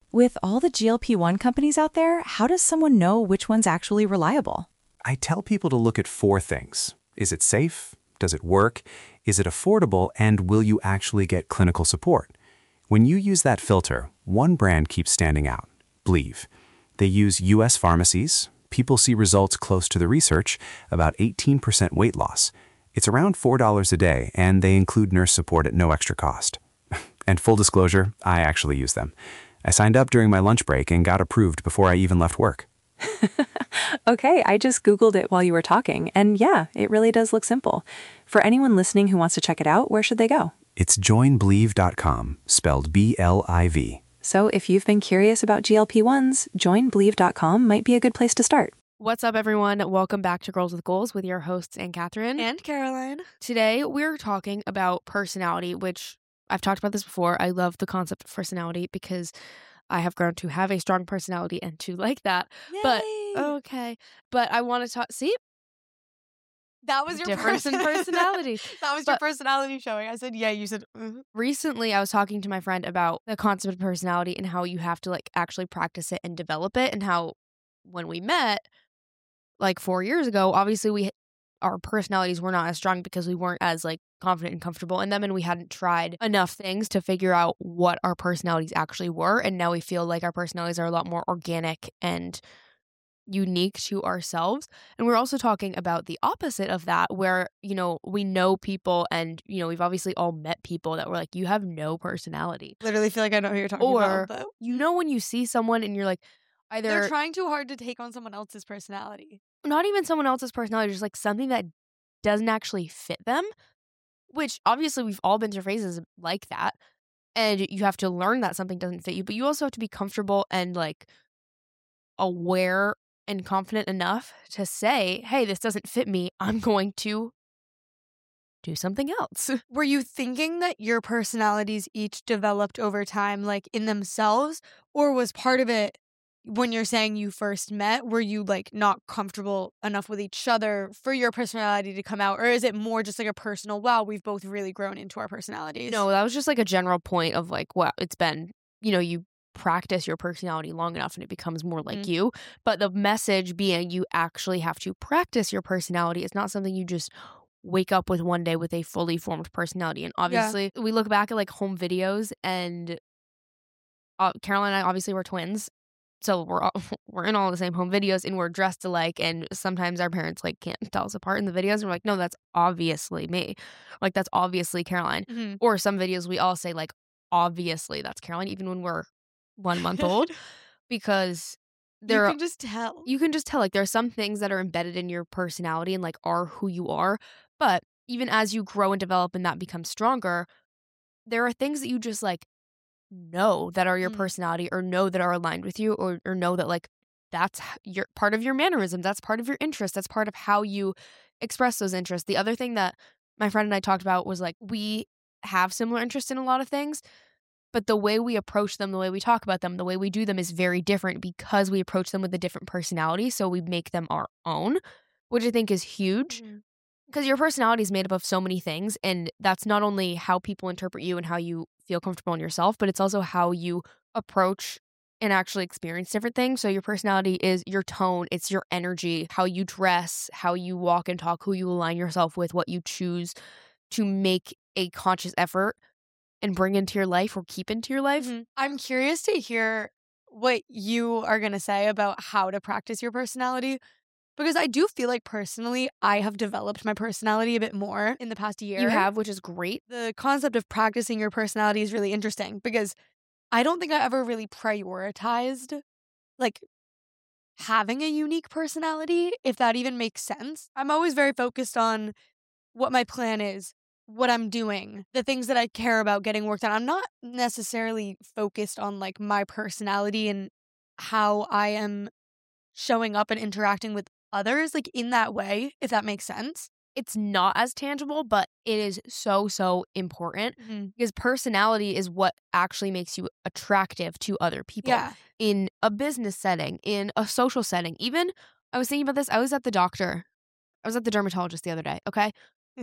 With all the GLP-1 companies out there, how does someone know which one's actually reliable? I tell people to look at 4 things. Is it safe? Does it work? Is it affordable? And will you actually get clinical support? When you use that filter, one brand keeps standing out, Believe. They use U.S. pharmacies. People see results close to the research, about 18% weight loss. It's around $4 a day, and they include nurse support at no extra cost. And full disclosure, I actually use them. I signed up during my lunch break and got approved before I even left work. Okay, I just Googled it while you were talking, and yeah, it really does look simple. For anyone listening who wants to check it out, where should they go? It's joinbelieve.com, spelled B-L-I-V. So if you've been curious about GLP-1s, joinbelieve.com might be a good place to start. What's up, everyone? Welcome back to Girls with Goals with your hosts, Anne Catherine and Caroline. Today, we're talking about personality, which I've talked about this before. I love the concept of personality because I have grown to have a strong personality and to like that. Yay! But I want to talk. See, that was your difference in personality. That was your personality showing. I said, yeah. You said. Recently, I was talking to my friend about the concept of personality and how you have to actually practice it and develop it, and how when we met 4 years ago, obviously our personalities were not as strong because we weren't as confident and comfortable in them, and we hadn't tried enough things to figure out what our personalities actually were. And now we feel like our personalities are a lot more organic and unique to ourselves. And we're also talking about the opposite of that, where we know people, and we've obviously all met people that were like, you have no personality. Literally feel like I know who you're talking about. Or when you see someone and you're like, either they're trying too hard to take on someone else's personality. Not even someone else's personality, just something that doesn't actually fit them, which obviously we've all been through phases like that. And you have to learn that something doesn't fit you, but you also have to be comfortable and aware and confident enough to say, hey, this doesn't fit me. I'm going to do something else. Were you thinking that your personalities each developed over time, in themselves, or was part of it when you're saying you first met, were you not comfortable enough with each other for your personality to come out? Or is it more just a personal, wow, we've both really grown into our personalities? No, that was just a general point of wow, it's been, you practice your personality long enough and it becomes more like you. But the message being you actually have to practice your personality. It's not something you just wake up with one day with a fully formed personality. And obviously we look back at home videos, and Caroline and I, obviously we're twins. So we're in all the same home videos, and we're dressed alike, and sometimes our parents can't tell us apart in the videos, and we're like, no, that's obviously me. That's obviously Caroline. Mm-hmm. Or some videos we all say obviously that's Caroline, even when we're 1 month old, because you can just tell. You can just tell there are some things that are embedded in your personality and are who you are. But even as you grow and develop and that becomes stronger, there are things that you just know that are your personality, or know that are aligned with you, or know that that's your part of your mannerism, that's part of your interest, that's part of how you express those interests. The other thing that my friend and I talked about was we have similar interests in a lot of things, but the way we approach them, the way we talk about them, the way we do them is very different because we approach them with a different personality. So we make them our own, which I think is huge. Because your personality is made up of so many things, and that's not only how people interpret you and how you feel comfortable in yourself, but it's also how you approach and actually experience different things. So your personality is your tone, it's your energy, how you dress, how you walk and talk, who you align yourself with, what you choose to make a conscious effort and bring into your life or keep into your life. I'm curious to hear what you are going to say about how to practice your personality. Because I do feel personally, I have developed my personality a bit more in the past year. You have, which is great. The concept of practicing your personality is really interesting because I don't think I ever really prioritized, having a unique personality, if that even makes sense. I'm always very focused on what my plan is, what I'm doing, the things that I care about getting work done. I'm not necessarily focused on, my personality and how I am showing up and interacting with others in that way, if that makes sense. It's not as tangible, but it is so, so important because personality is what actually makes you attractive to other people. Yeah. In a business setting, in a social setting. Even, I was thinking about this, I was at the doctor. I was at the dermatologist the other day, okay?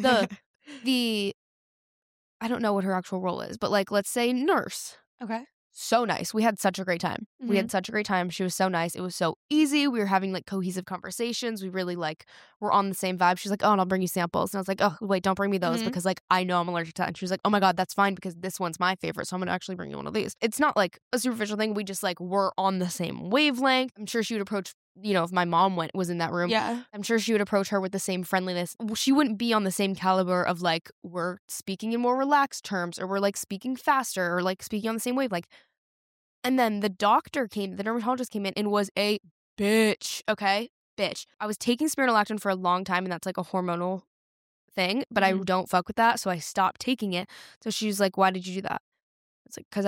I don't know what her actual role is, but let's say nurse. Okay. so nice. We had such a great time. We had such a great time. She was so nice. It was so easy. We were having like cohesive conversations. We really like were on the same vibe. She's like, oh, and I'll bring you samples. And I was like, oh, wait, don't bring me those because like I know I'm allergic to that. And she was like, oh my God, that's fine because this one's my favorite. So I'm going to actually bring you one of these. It's not like a superficial thing. We just like were on the same wavelength. I'm sure she would approach, you know, if my mom was in that room, I'm sure she would approach her with the same friendliness. She wouldn't be on the same caliber of like, we're speaking in more relaxed terms or we're like speaking faster or like speaking on the same wave. Like, and then the dermatologist came in and was a bitch, okay? Bitch. I was taking spironolactone for a long time and that's like a hormonal thing, but I don't fuck with that. So I stopped taking it. So she was like, why did you do that? It's like, because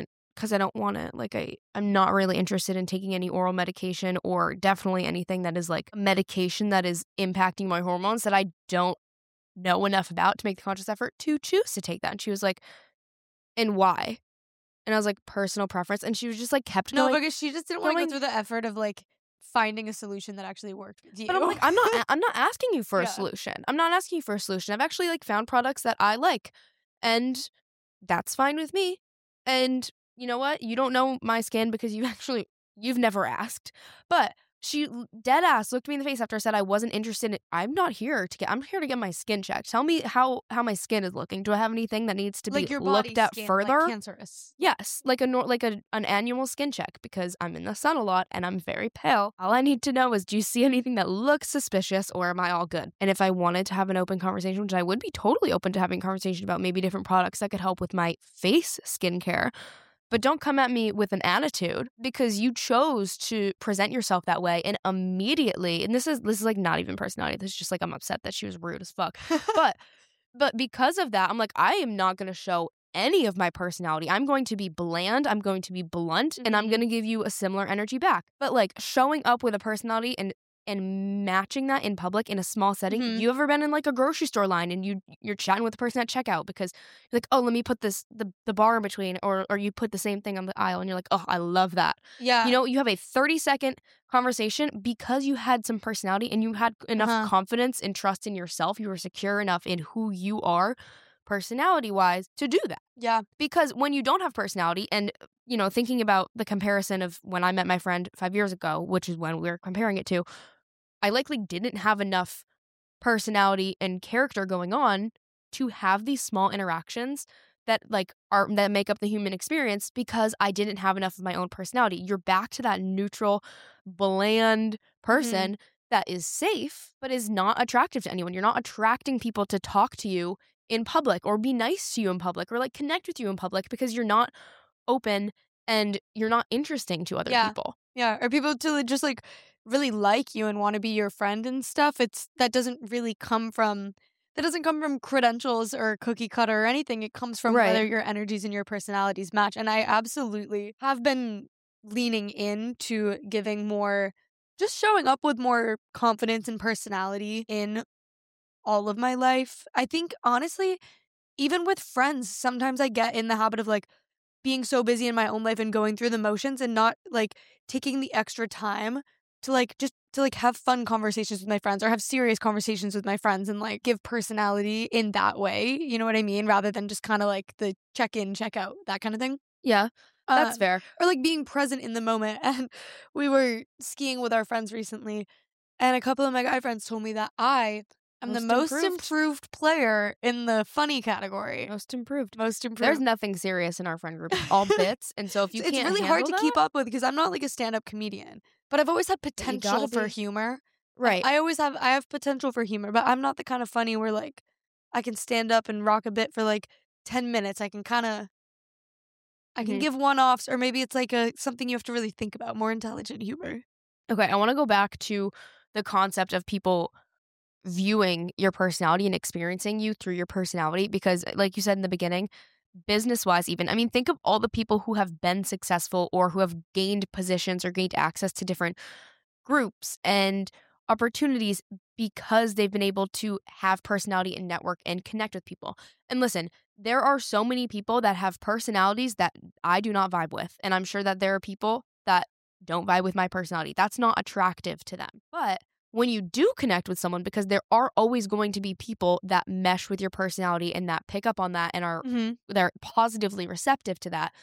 I don't want it. Like I'm not really interested in taking any oral medication or definitely anything that is like medication that is impacting my hormones that I don't know enough about to make the conscious effort to choose to take that. And she was like, and why? And I was like, personal preference. And she was just like kept going. No, because she just didn't want to go through the effort of like finding a solution that actually worked with you. But I'm like, I'm not asking you for a solution. I'm not asking you for a solution. I've actually like found products that I like and that's fine with me. And you know what? You don't know my skin because you've never asked. But she dead ass looked me in the face after I said I wasn't interested I'm here to get my skin checked. Tell me how my skin is looking. Do I have anything that needs to like be your looked at skin, further? Like cancerous. Yes, like an annual skin check because I'm in the sun a lot and I'm very pale. All I need to know is, do you see anything that looks suspicious or am I all good? And if I wanted to have an open conversation, which I would be totally open to having a conversation about maybe different products that could help with my face skincare, but don't come at me with an attitude because you chose to present yourself that way and immediately, and this is like not even personality. This is just like I'm upset that she was rude as fuck. But because of that, I'm like, I am not going to show any of my personality. I'm going to be bland, I'm going to be blunt, and I'm going to give you a similar energy back. But like showing up with a personality and matching that in public in a small setting. You ever been in like a grocery store line and you're chatting with the person at checkout because you're like, oh, let me put the bar in between, or you put the same thing on the aisle and you're like, oh, I love that. Yeah. You know, you have a 30-second conversation because you had some personality and you had enough confidence and trust in yourself. You were secure enough in who you are personality-wise to do that. Yeah. Because when you don't have personality and, you know, thinking about the comparison of when I met my friend 5 years ago, which is when we were comparing it to, I likely didn't have enough personality and character going on to have these small interactions that that make up the human experience because I didn't have enough of my own personality. You're back to that neutral, bland person that is safe but is not attractive to anyone. You're not attracting people to talk to you in public or be nice to you in public or like connect with you in public because you're not open and you're not interesting to other people. Yeah, or people to just like really like you and want to be your friend and stuff. That doesn't come from credentials or cookie cutter or anything. It comes from whether your energies and your personalities match. And I absolutely have been leaning into giving more, just showing up with more confidence and personality in all of my life. I think honestly, even with friends, sometimes I get in the habit of like being so busy in my own life and going through the motions and not like taking the extra time to like just to like have fun conversations with my friends or have serious conversations with my friends and like give personality in that way. You know what I mean? Rather than just kind of like the check in, check out, that kind of thing. Yeah, that's fair. Or like being present in the moment. And we were skiing with our friends recently and a couple of my guy friends told me that I'm the most improved player in the funny category. Most improved. There's nothing serious in our friend group. All bits. And so if you can't it's really hard to keep up with because I'm not like a stand-up comedian. But I've always had potential for humor. Right. I have potential for humor, but I'm not the kind of funny where like I can stand up and rock a bit for like 10 minutes. I can give one-offs, or maybe it's like something you have to really think about, more intelligent humor. Okay, I want to go back to the concept of people viewing your personality and experiencing you through your personality because like you said in the beginning, business-wise even, I mean, think of all the people who have been successful or who have gained positions or gained access to different groups and opportunities because they've been able to have personality and network and connect with people. And listen, there are so many people that have personalities that I do not vibe with. And I'm sure that there are people that don't vibe with my personality. That's not attractive to them. But when you do connect with someone, because there are always going to be people that mesh with your personality and that pick up on that and are they're positively receptive to that,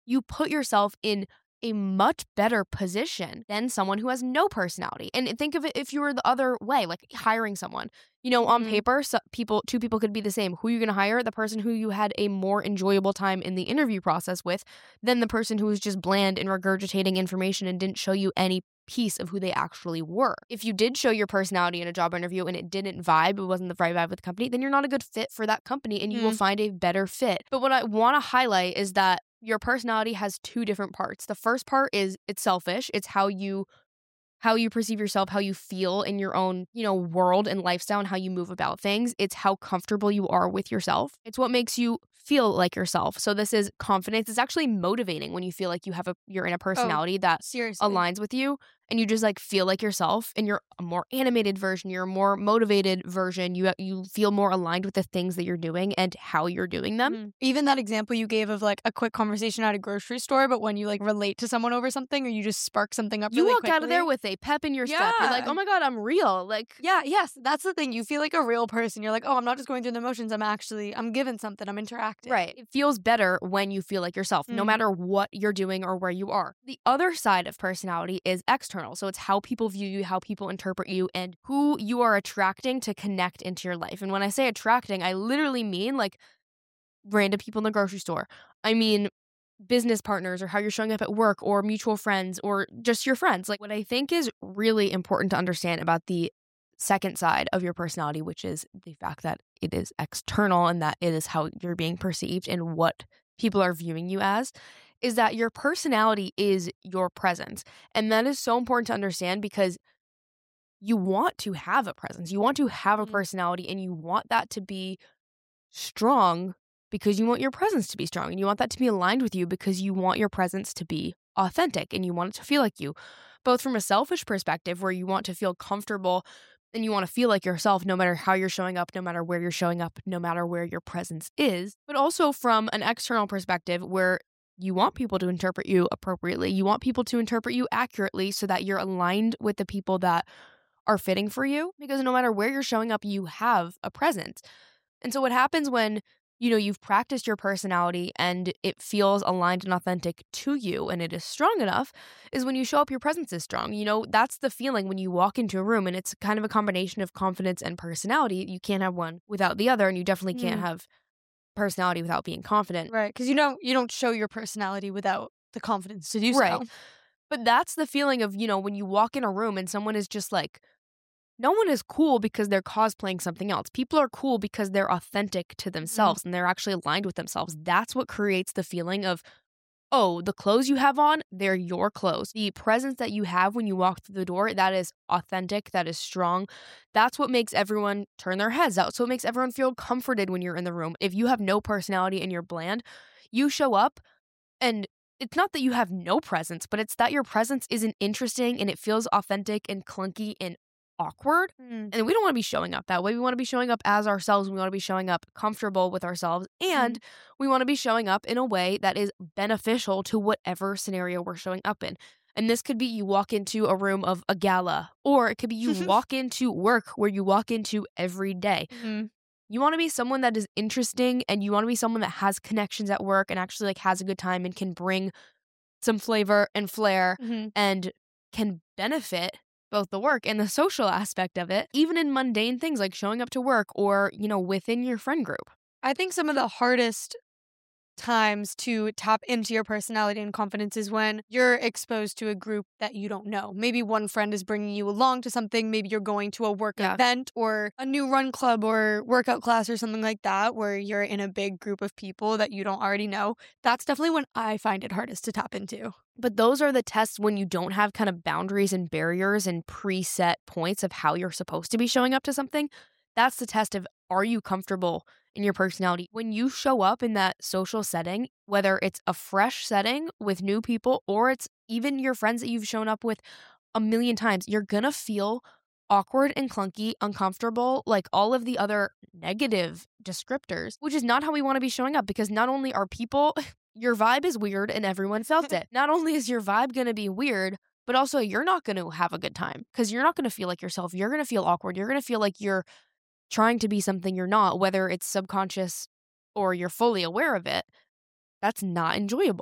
you put yourself in a much better position than someone who has no personality. And think of it if you were the other way, like hiring someone. On paper, two people could be the same. Who are you going to hire? The person who you had a more enjoyable time in the interview process with than the person who was just bland and regurgitating information and didn't show you any piece of who they actually were. If you did show your personality in a job interview and it didn't vibe, it wasn't the right vibe with the company, then you're not a good fit for that company and you will find a better fit. But what I want to highlight is that your personality has two different parts. The first part is it's selfish. It's how you perceive yourself, how you feel in your own, world and lifestyle and how you move about things. It's how comfortable you are with yourself. It's what makes you feel like yourself. So this is confidence. It's actually motivating when you feel like you're in a personality that seriously aligns with you and you just like feel like yourself and you're a more animated version, you're a more motivated version. You feel more aligned with the things that you're doing and how you're doing them. Even that example you gave of like a quick conversation at a grocery store, but when you like relate to someone over something or you just spark something up, you really walk quickly, out of there with a pep in your step. You're like, oh my God, I'm real. Like, yes, that's the thing. You feel like a real person. You're like, oh, I'm not just going through the motions. I'm given something. I'm interacting. Right. It feels better when you feel like yourself, no matter what you're doing or where you are. The other side of personality is external. So it's how people view you, how people interpret you, and who you are attracting to connect into your life. And when I say attracting, I literally mean like random people in the grocery store. I mean business partners or how you're showing up at work or mutual friends or just your friends. Like what I think is really important to understand about the second side of your personality, which is the fact that it is external and that it is how you're being perceived and what people are viewing you as, is that your personality is your presence. And that is so important to understand because you want to have a presence. You want to have a personality and you want that to be strong because you want your presence to be strong and you want that to be aligned with you because you want your presence to be authentic and you want it to feel like you, both from a selfish perspective where you want to feel comfortable and you want to feel like yourself no matter how you're showing up, no matter where you're showing up, no matter where your presence is, but also from an external perspective where you want people to interpret you appropriately. You want people to interpret you accurately so that you're aligned with the people that are fitting for you because no matter where you're showing up, you have a presence. And so what happens when you've practiced your personality and it feels aligned and authentic to you and it is strong enough is when you show up, your presence is strong. That's the feeling when you walk into a room and it's kind of a combination of confidence and personality. You can't have one without the other and you definitely can't have personality without being confident. Right, because you don't show your personality without the confidence to do so. Right. But that's the feeling of, when you walk in a room and someone is just like, no one is cool because they're cosplaying something else. People are cool because they're authentic to themselves and they're actually aligned with themselves. That's what creates the feeling of, oh, the clothes you have on, they're your clothes. The presence that you have when you walk through the door, that is authentic, that is strong. That's what makes everyone turn their heads. That's what makes everyone feel comforted when you're in the room. If you have no personality and you're bland, you show up and it's not that you have no presence, but it's that your presence isn't interesting and it feels authentic and clunky and awkward. And we don't want to be showing up that way. We want to be showing up as ourselves. We want to be showing up comfortable with ourselves. And we want to be showing up in a way that is beneficial to whatever scenario we're showing up in. And this could be you walk into a room of a gala, or it could be you walk into work where you walk into every day. You want to be someone that is interesting and you want to be someone that has connections at work and actually like has a good time and can bring some flavor and flair and can benefit both the work and the social aspect of it, even in mundane things like showing up to work or, within your friend group. I think some of the hardest times to tap into your personality and confidence is when you're exposed to a group that you don't know. Maybe one friend is bringing you along to something. Maybe you're going to a work event or a new run club or workout class or something like that where you're in a big group of people that you don't already know. That's definitely when I find it hardest to tap into. But those are the tests when you don't have kind of boundaries and barriers and preset points of how you're supposed to be showing up to something. That's the test of, are you comfortable in your personality? When you show up in that social setting, whether it's a fresh setting with new people or it's even your friends that you've shown up with a million times, you're going to feel awkward and clunky, uncomfortable, like all of the other negative descriptors, which is not how we want to be showing up because not only are people, your vibe is weird and everyone felt it. Not only is your vibe going to be weird, but also you're not going to have a good time because you're not going to feel like yourself. You're going to feel awkward. You're going to feel like you're trying to be something you're not, whether it's subconscious or you're fully aware of it. That's not enjoyable.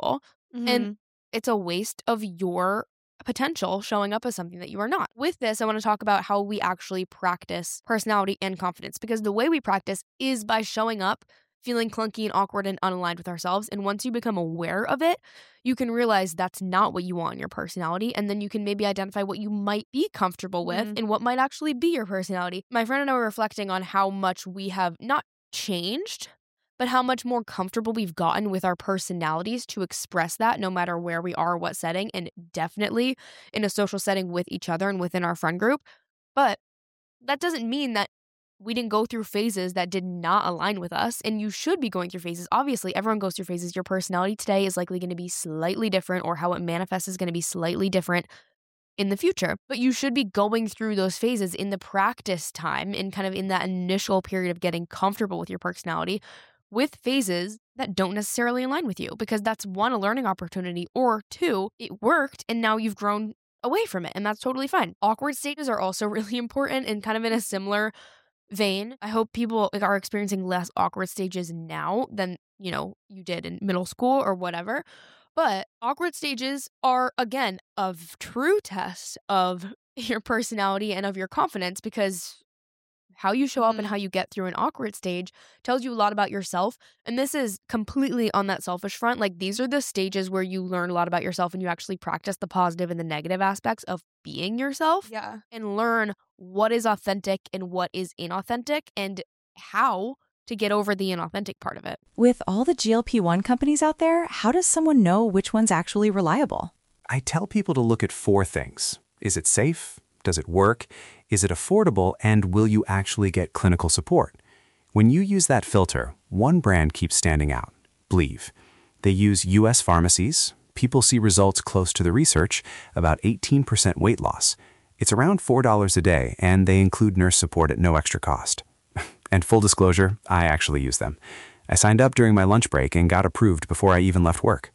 And it's a waste of your potential showing up as something that you are not. With this, I want to talk about how we actually practice personality and confidence, because the way we practice is by showing up feeling clunky and awkward and unaligned with ourselves. And once you become aware of it, you can realize that's not what you want in your personality. And then you can maybe identify what you might be comfortable with and what might actually be your personality. My friend and I were reflecting on how much we have not changed, but how much more comfortable we've gotten with our personalities to express that no matter where we are, what setting, and definitely in a social setting with each other and within our friend group. But that doesn't mean that we didn't go through phases that did not align with us, and you should be going through phases. Obviously, everyone goes through phases. Your personality today is likely going to be slightly different, or how it manifests is going to be slightly different in the future. But you should be going through those phases in the practice time and kind of in that initial period of getting comfortable with your personality, with phases that don't necessarily align with you, because that's one, a learning opportunity, or two, it worked and now you've grown away from it, and that's totally fine. Awkward stages are also really important and kind of in a similar vein. I hope people are experiencing less awkward stages now than, you did in middle school or whatever. But awkward stages are, again, a true test of your personality and of your confidence, because how you show up and how you get through an awkward stage tells you a lot about yourself. And this is completely on that selfish front. Like, these are the stages where you learn a lot about yourself and you actually practice the positive and the negative aspects of being yourself. Yeah. And learn what is authentic and what is inauthentic and how to get over the inauthentic part of it. With all the GLP-1 companies out there, how does someone know which one's actually reliable? I tell people to look at 4 things. Is it safe? Does it work? Is it affordable? And will you actually get clinical support? When you use that filter, one brand keeps standing out, Believe. They use U.S. pharmacies. People see results close to the research, about 18% weight loss. It's around $4 a day, and they include nurse support at no extra cost. And full disclosure, I actually use them. I signed up during my lunch break and got approved before I even left work.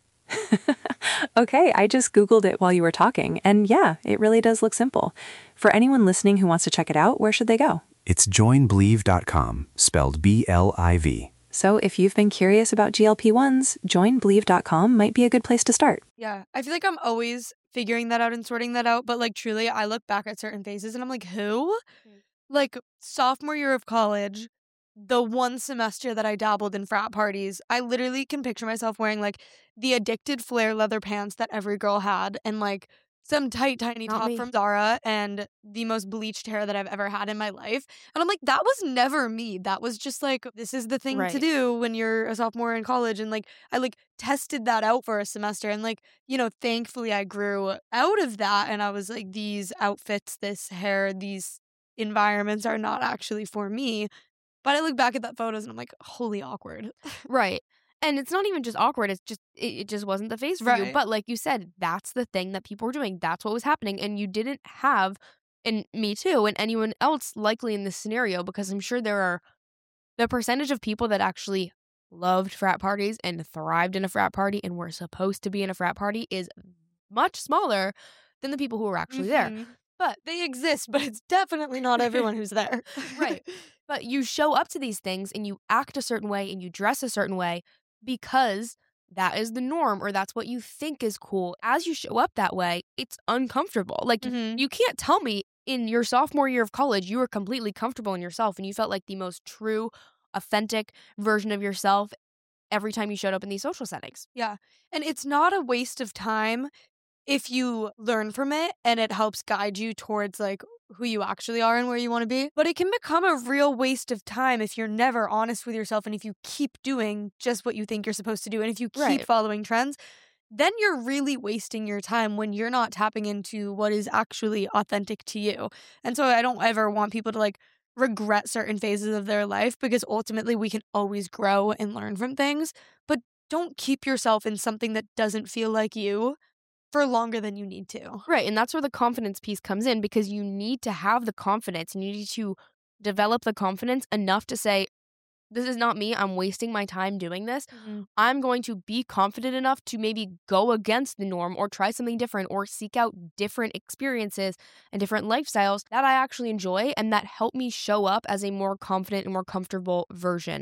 Okay, I just Googled it while you were talking, and yeah, it really does look simple. For anyone listening who wants to check it out, where should they go? It's joinbelieve.com, spelled B-L-I-V. So if you've been curious about GLP-1s, joinbelieve.com might be a good place to start. Yeah, I feel like I'm always figuring that out and sorting that out, but like truly, I look back at certain phases and I'm like, who? Like sophomore year of college, the one semester that I dabbled in frat parties, I literally can picture myself wearing like the addicted flare leather pants that every girl had and like some tight, tiny Not top me. from Zara and the most bleached hair that I've ever had in my life. And I'm like, that was never me. That was just like, this is the thing to Right. do when you're a sophomore in college. And like, I like tested that out for a semester. And like, thankfully I grew out of that. And I was like, these outfits, this hair, these environments are not actually for me. But I look back at that photos and I'm like, holy awkward. Right. And it's not even just awkward. It's just, it just wasn't the phase for you. Right. But like you said, that's the thing that people were doing. That's what was happening. And you didn't have, and me too, and anyone else likely in this scenario, because I'm sure there are the percentage of people that actually loved frat parties and thrived in a frat party and were supposed to be in a frat party is much smaller than the people who were actually there. Mhm. But they exist, but it's definitely not everyone who's there. Right. But you show up to these things and you act a certain way and you dress a certain way because that is the norm, or that's what you think is cool. As you show up that way, it's uncomfortable. Like, Mhm. you can't tell me in your sophomore year of college you were completely comfortable in yourself and you felt like the most true, authentic version of yourself every time you showed up in these social settings. Yeah. And it's not a waste of time if you learn from it and it helps guide you towards like who you actually are and where you want to be. But it can become a real waste of time if you're never honest with yourself and if you keep doing just what you think you're supposed to do and if you keep Right. following trends, then you're really wasting your time when you're not tapping into what is actually authentic to you. And so I don't ever want people to like regret certain phases of their life because ultimately we can always grow and learn from things, but don't keep yourself in something that doesn't feel like you for longer than you need to. Right. And that's where the confidence piece comes in, because you need to have the confidence and you need to develop the confidence enough to say, this is not me. I'm wasting my time doing this. I'm going to be confident enough to maybe go against the norm or try something different or seek out different experiences and different lifestyles that I actually enjoy and that help me show up as a more confident and more comfortable version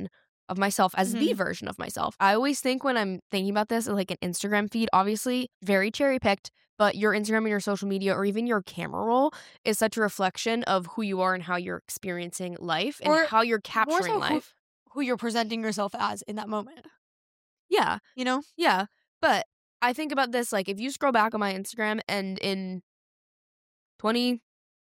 of myself as the Mhm. version of myself. I always think when I'm thinking about this, like an Instagram feed, obviously very cherry picked, but your Instagram and your social media or even your camera roll is such a reflection of who you are and how you're experiencing life and Or how you're more capturing so life. who you're presenting yourself as in that moment, Yeah, you know? yeah. But I think about this, like if you scroll back on my Instagram and in 20,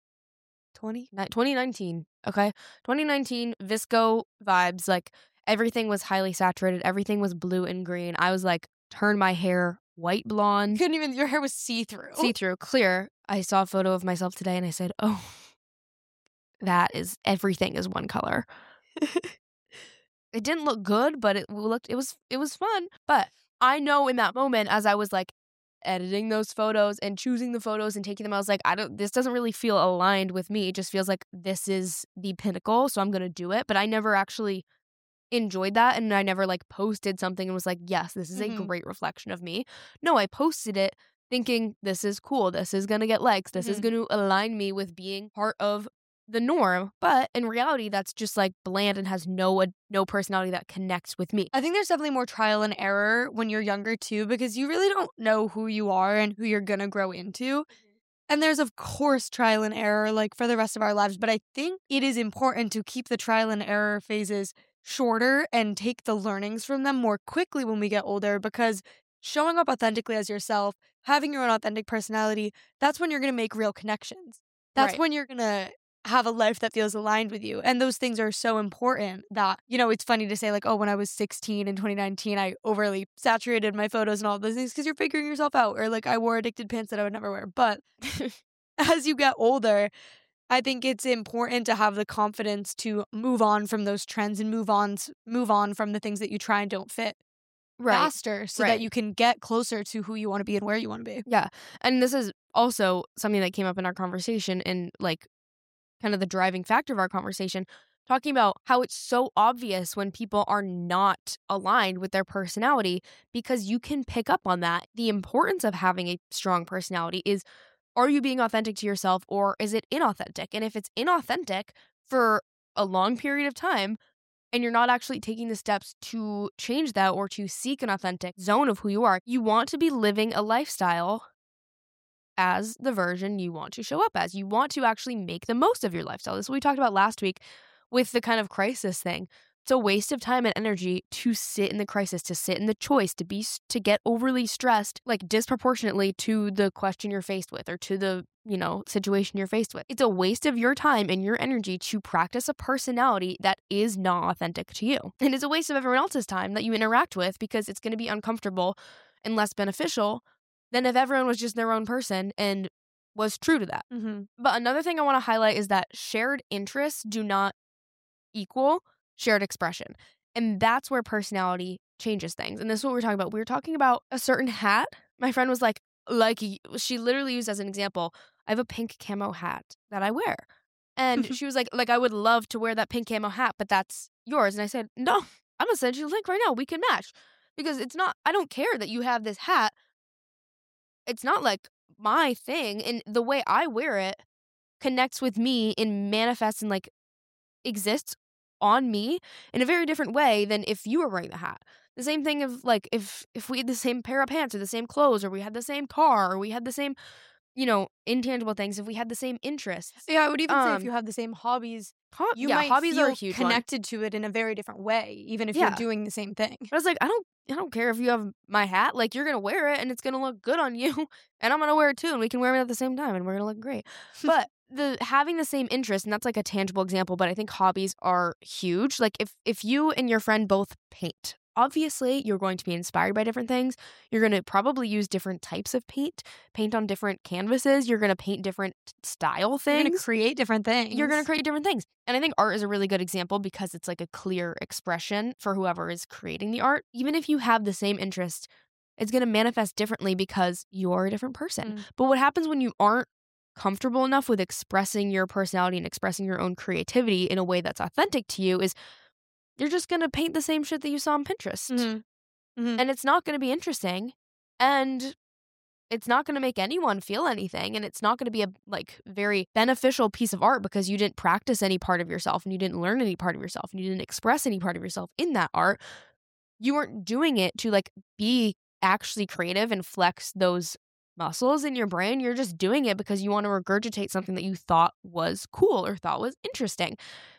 2019, okay? 2019, Visco vibes, like everything was highly saturated, everything was blue and green. I was like, turn my hair white blonde, Couldn't even, your hair was see-through. see-through, clear. I saw a photo of myself today and I said, oh, that is, everything is one color. It didn't look good, but it was fun. But I know in that moment, as I was like editing those photos and choosing the photos and taking them, I was like, this doesn't really feel aligned with me. It just feels like this is the pinnacle, so I'm gonna do it. But I never actually enjoyed that, and I never like posted something and was like, yes, this is a Mhm. great reflection of me. No, I posted it thinking this is cool, this is gonna get likes, this is Mhm. gonna align me with being part of the norm. But in reality, that's just like bland and has no personality that connects with me. I think there's definitely more trial and error when you're younger too, because you really don't know who you are and who you're gonna grow into. And there's, of course, trial and error, like, for the rest of our lives. But I think it is important to keep the trial and error phases shorter and take the learnings from them more quickly when we get older, because showing up authentically as yourself, having your own authentic personality, that's when you're going to make real connections. That's Right. when you're going to have a life that feels aligned with you. And those things are so important that, it's funny to say, like, oh, when I was 16 in 2019, I overly saturated my photos and all those things because you're figuring yourself out. Or, like, I wore addicted pants that I would never wear. But as you get older, I think it's important to have the confidence to move on from those trends and move on from the things that you try and don't fit faster so that Right. you can get closer to who you want to be and where you want to be. Yeah. And this is also something that came up in our conversation and like kind of the driving factor of our conversation, talking about how it's so obvious when people are not aligned with their personality because you can pick up on that. The importance of having a strong personality is, are you being authentic to yourself or is it inauthentic? And if it's inauthentic for a long period of time and you're not actually taking the steps to change that or to seek an authentic zone of who you are, you want to be living a lifestyle as the version you want to show up as. You want to actually make the most of your lifestyle. This is what we talked about last week with the kind of crisis thing. It's a waste of time and energy to sit in the crisis, to sit in the choice, to get overly stressed, like disproportionately to the question you're faced with or to the, situation you're faced with. It's a waste of your time and your energy to practice a personality that is not authentic to you. And it's a waste of everyone else's time that you interact with because it's going to be uncomfortable and less beneficial than if everyone was just their own person and was true to that. Mm-hmm. But another thing I want to highlight is that shared interests do not equal shared expression. And that's where personality changes things. And this is what we're talking about. We were talking about a certain hat. My friend was like, she literally used as an example, I have a pink camo hat that I wear. And she was like, I would love to wear that pink camo hat, but that's yours. And I said, no, I'm going to send you the link right now. We can match. Because I don't care that you have this hat. It's not like my thing. And the way I wear it connects with me and manifests and like exists on me in a very different way than if you were wearing the hat. The same thing of like if we had the same pair of pants or the same clothes or we had the same car or we had the same, intangible things, if we had the same interests. Yeah, I would even say if you have the same hobbies, you might hobbies feel are a huge one. connected to it in a very different way, even if Yeah. you're doing the same thing. But I was like, I don't care if you have my hat. Like, you're gonna wear it and it's gonna look good on you, and I'm gonna wear it too, and we can wear it at the same time, and we're gonna look great. But the having the same interest, and that's like a tangible example, but I think hobbies are huge. Like, if you and your friend both paint, obviously you're going to be inspired by different things. You're going to probably use different types of paint on different canvases. You're going to paint different style things. You're going to create different things. You're going to create different things. And I think art is a really good example because it's like a clear expression for whoever is creating the art. Even if you have the same interest, it's going to manifest differently because you're a different person. Mm. But what happens when you aren't comfortable enough with expressing your personality and expressing your own creativity in a way that's authentic to you is you're just going to paint the same shit that you saw on Pinterest. Mm-hmm. Mm-hmm. And it's not going to be interesting. And it's not going to make anyone feel anything, and it's not going to be a like very beneficial piece of art because you didn't practice any part of yourself and you didn't learn any part of yourself and you didn't express any part of yourself in that art. You weren't doing it to like be actually creative and flex those muscles in your brain. You're just doing it because you want to regurgitate something that you thought was cool or thought was interesting.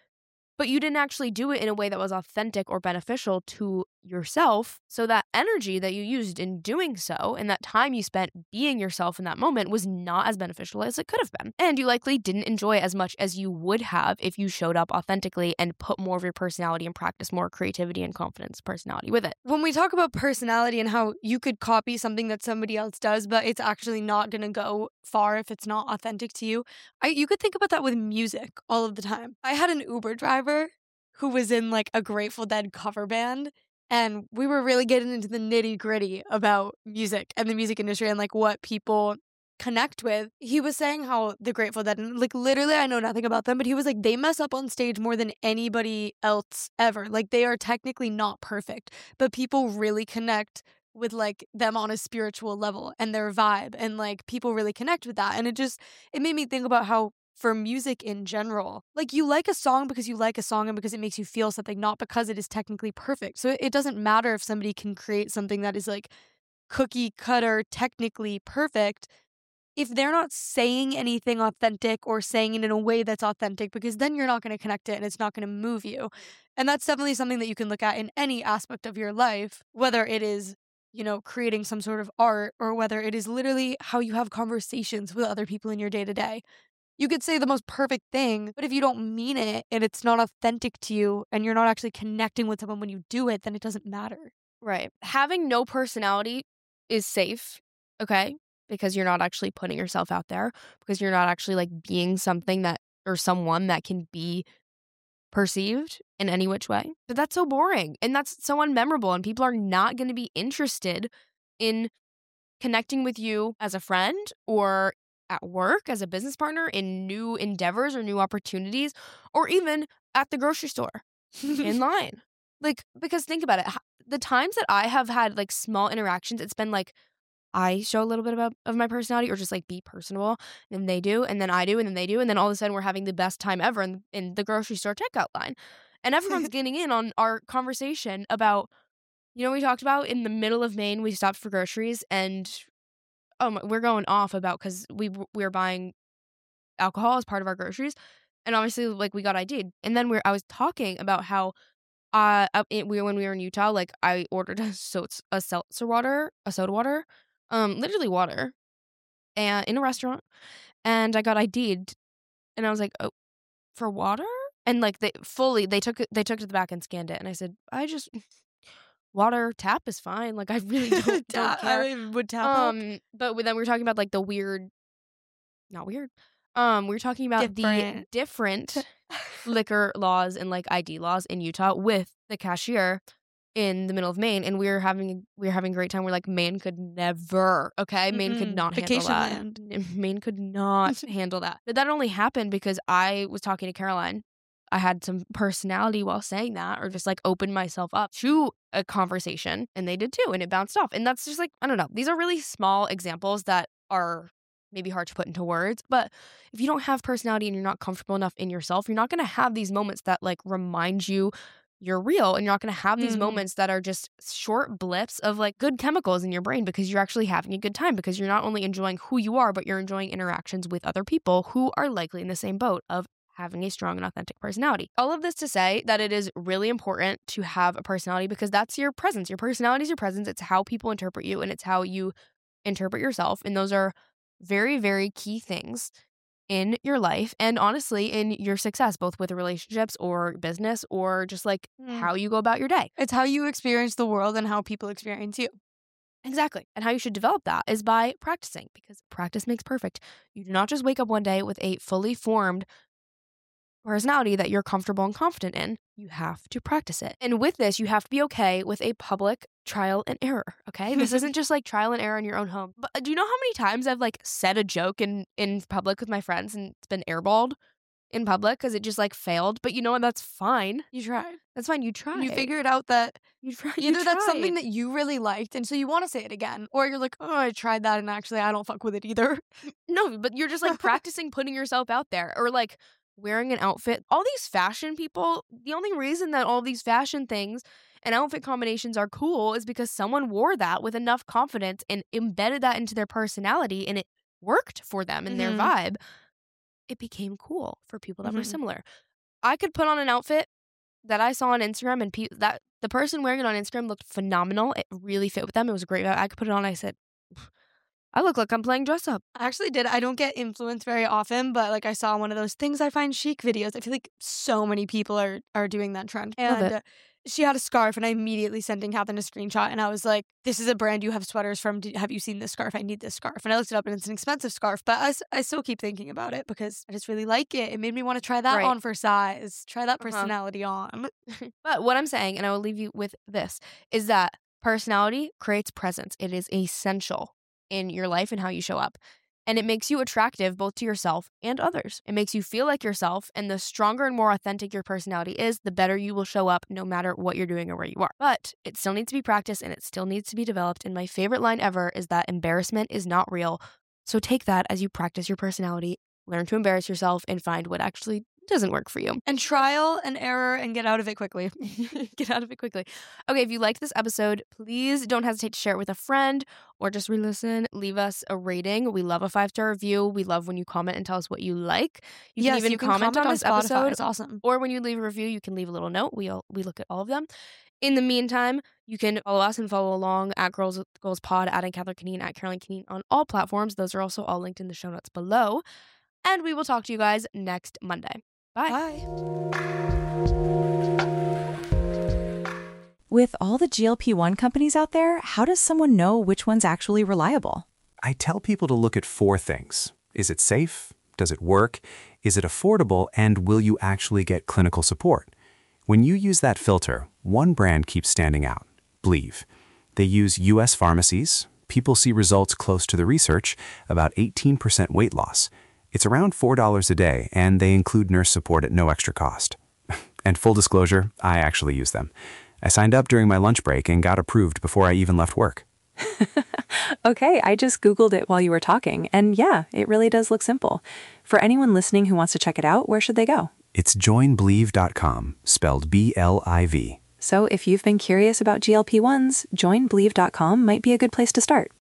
But you didn't actually do it in a way that was authentic or beneficial to yourself. So that energy that you used in doing so and that time you spent being yourself in that moment was not as beneficial as it could have been. And you likely didn't enjoy it as much as you would have if you showed up authentically and put more of your personality and practice more creativity and confidence personality with it. When we talk about personality and how you could copy something that somebody else does, but it's actually not going to go far if it's not authentic to you, you could think about that with music all of the time. I had an Uber driver who was in like a Grateful Dead cover band, and we were really getting into the nitty gritty about music and the music industry and like what people connect with. He was saying how the Grateful Dead, and like literally I know nothing about them, but he was like, they mess up on stage more than anybody else ever. Like they are technically not perfect, but people really connect with like them on a spiritual level and their vibe, and like people really connect with that. And it made me think about how for music in general, like you like a song because you like a song and because it makes you feel something, not because it is technically perfect. So it doesn't matter if somebody can create something that is like cookie cutter, technically perfect, if they're not saying anything authentic or saying it in a way that's authentic, because then you're not going to connect it and it's not going to move you. And that's definitely something that you can look at in any aspect of your life, whether it is, you know, creating some sort of art or whether it is literally how you have conversations with other people in your day to day. You could say the most perfect thing, but if you don't mean it and it's not authentic to you and you're not actually connecting with someone when you do it, then it doesn't matter. Right. Having no personality is safe, okay? Because you're not actually putting yourself out there, because you're not actually like being something that or someone that can be perceived in any which way. But that's so boring and that's so unmemorable, and people are not going to be interested in connecting with you as a friend or at work as a business partner, in new endeavors or new opportunities, or even at the grocery store in line. Like, because think about it, the times that I have had like small interactions, it's been like I show a little bit of my personality or just like be personable, and they do, and then I do, and then they do, and then all of a sudden we're having the best time ever in the grocery store checkout line. And everyone's getting in on our conversation about, you know, we talked about in the middle of Maine, we stopped for groceries, and we're going off about because we were buying alcohol as part of our groceries, and obviously like we got ID'd, and then I was talking about how when we were in Utah, like I ordered a seltzer water, a soda water, literally water, and in a restaurant, and I got ID'd, and I was like, oh, for water, and like they took it to the back and scanned it, and I said, water tap is fine. Like I really don't care. I would tap but then we were talking about like the weird, not weird. We were talking about the different liquor laws and like ID laws in Utah with the cashier in the middle of Maine, and we were having a great time. We're like, Maine could never, okay? Maine could not handle that. Land. Maine could not handle that. But that only happened because I was talking to Caroline. I had some personality while saying that, or just like opened myself up to a conversation, and they did too, and it bounced off. And that's just like, I don't know. These are really small examples that are maybe hard to put into words, but if you don't have personality and you're not comfortable enough in yourself, you're not going to have these moments that like remind you you're real, and you're not going to have these moments that are just short blips of like good chemicals in your brain because you're actually having a good time, because you're not only enjoying who you are, but you're enjoying interactions with other people who are likely in the same boat of having a strong and authentic personality. All of this to say that it is really important to have a personality, because that's your presence. Your personality is your presence. It's how people interpret you, and it's how you interpret yourself. And those are very, very key things in your life, and honestly in your success, both with relationships or business or just like how you go about your day. It's how you experience the world and how people experience you. Exactly. And how you should develop that is by practicing, because practice makes perfect. You do not just wake up one day with a fully formed personality that you're comfortable and confident in. You have to practice it. And with this, you have to be okay with a public trial and error, okay? This isn't just like trial and error in your own home. But do you know how many times I've like said a joke in public with my friends and it's been airballed? in public because it just like failed. But you know what? That's fine. You tried. That's fine. You tried. You figured out that You tried. either that's something that you really liked and so you want to say it again, or you're like, oh, I tried that and actually I don't fuck with it either. No, but you're just like practicing putting yourself out there, or like wearing an outfit. All these fashion people, the only reason that all these fashion things and outfit combinations are cool is because someone wore that with enough confidence and embedded that into their personality and it worked for them and their vibe. It became cool for people that were similar. I could put on an outfit that I saw on Instagram and that the person wearing it on Instagram looked phenomenal. It really fit with them. It was a great vibe. I could put it on. I said, I look like I'm playing dress up. I actually did. I don't get influenced very often, but like I saw one of those things I find chic videos. I feel like so many people are doing that trend. And she had a scarf and I immediately sent Catherine a screenshot and I was like, this is a brand you have sweaters from. Have you seen this scarf? I need this scarf. And I looked it up and it's an expensive scarf, but I still keep thinking about it because I just really like it. It made me want to try that on for size, try that personality on. But what I'm saying, and I will leave you with this, is that personality creates presence. It is essential in your life and how you show up. And it makes you attractive both to yourself and others. It makes you feel like yourself, and the stronger and more authentic your personality is, the better you will show up no matter what you're doing or where you are. But it still needs to be practiced and it still needs to be developed. And my favorite line ever is that embarrassment is not real. So take that as you practice your personality, learn to embarrass yourself, and find what actually doesn't work for you. And trial and error and get out of it quickly. Get out of it quickly. Okay, if you liked this episode, please don't hesitate to share it with a friend or just re-listen. Leave us a rating. We love a 5-star review. We love when you comment and tell us what you like. You can even comment on this Spotify. episode. It's awesome. Or when you leave a review, you can leave a little note. We look at all of them. In the meantime, you can follow us and follow along at Girls Goals Pod, at Catherine Canine, at Caroline Canine on all platforms. Those are also all linked in the show notes below. And we will talk to you guys next Monday. Bye. With all the GLP-1 companies out there, how does someone know which one's actually reliable? I tell people to look at 4 things. Is it safe? Does it work? Is it affordable? And will you actually get clinical support? When you use that filter, one brand keeps standing out, Believe. They use U.S. pharmacies. People see results close to the research, about 18% weight loss. It's around $4 a day, and they include nurse support at no extra cost. And full disclosure, I actually use them. I signed up during my lunch break and got approved before I even left work. Okay, I just Googled it while you were talking, and yeah, it really does look simple. For anyone listening who wants to check it out, where should they go? It's joinbelieve.com, spelled B-L-I-V. So if you've been curious about GLP-1s, joinbelieve.com might be a good place to start.